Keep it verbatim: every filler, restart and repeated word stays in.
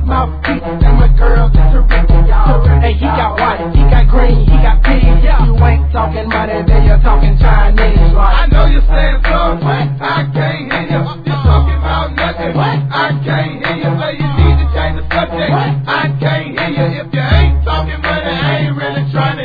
mouthpiece, and my girl get terrific, y'all. Hey, he got white, he got green, he got pink. You ain't talking money, then you're talking Chinese, right? I know you're saying something, what? I can't hear you. You're talking about nothing, what? I can't hear you. So you need to change the subject, what? I can't hear you. If you ain't talking money, I ain't really trying